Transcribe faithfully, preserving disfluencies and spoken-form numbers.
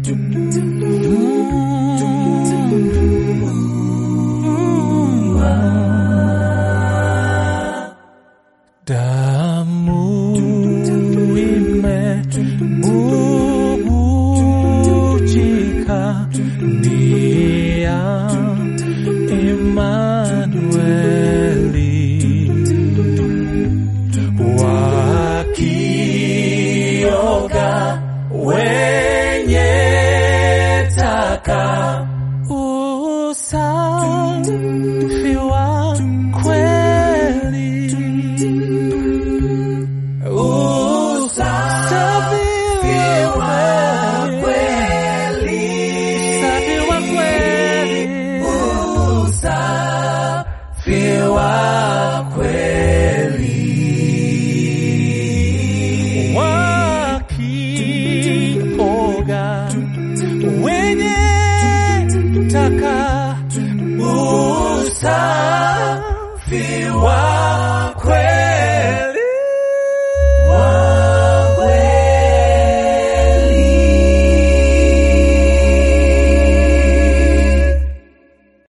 Damu imebubujika ni ya Emanueli, wakioga wenye taka usafi wa kweli. Wakioga wenye taka usafi wa